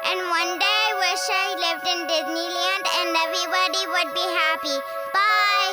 And one day I wish I lived in Disneyland and everybody would be happy. Bye!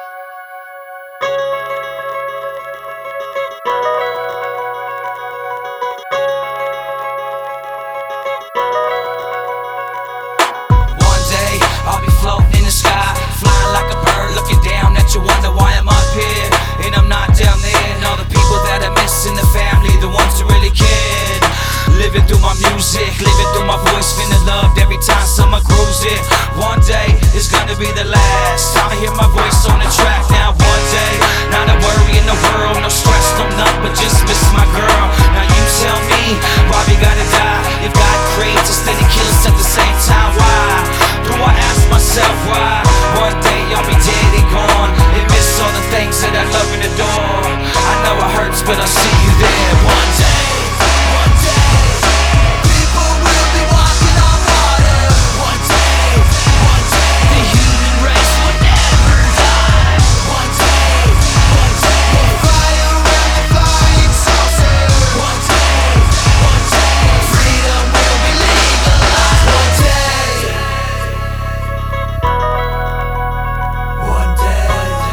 One day I'll be floating in the sky, flying like a bird, looking down at you, wonder why I'm up here and I'm not down there. And all the people that I miss in the family, the ones who really cared, living through my music, living through my voice, feeling loved every time someone grooves it. One day it's gonna be the last time I hear my voice on the track. Now one day, not a worry in the world, no stress, no nothing, but just miss my girl. Now you tell me why we gotta die if God creates us, then He kills at the same time. Why do I ask myself why? One day I'll be dead and gone and miss all the things that I love and adore. I know it hurts, but I'll see you there one day. One day people will be walking on water. One day the human race will never die. One day we'll fly around the flying saucer. One day freedom will be legalized. One day. One day.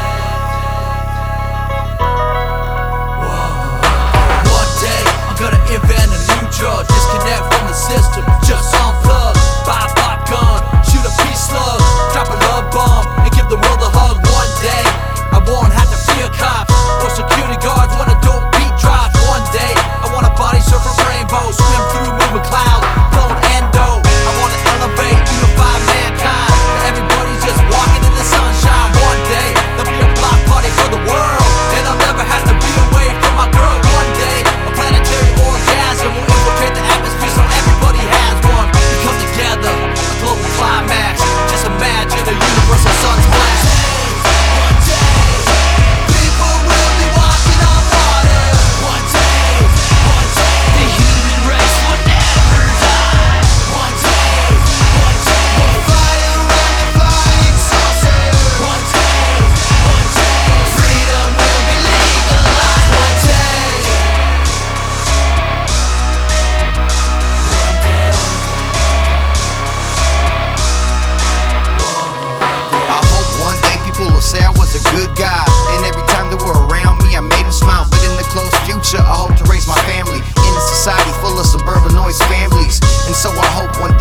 One day I'm gonna invent a new drug, disconnect from the system, just unplug, buy a popgun, shoot a peace slug, drop a love bomb, and give the world a hug. One day I won't have to fear cops or security guards when a dope beat drops. One day I wanna body surf a rainbow, swim through moving clouds, blown endo. I wanna elevate, unify mankind, everybody's just walking in the sunshine. One day there'll be a block party for the world, and I'll never have to be away from my girl. One day a planetary orgasm will infiltrate the atmosphere so everybody has one. We come together, a global climax. Just imagine a universal sun splash. One day people will be walking on water. One day the human race will never die. One day we'll fly around the flying saucer. One day freedom will be legalized. One day. I hope one day people will say I was a good guy, and every time they were around me I made them smile. But in the close future I hope to raise my family in a society full of suburban noise families. And so I hope one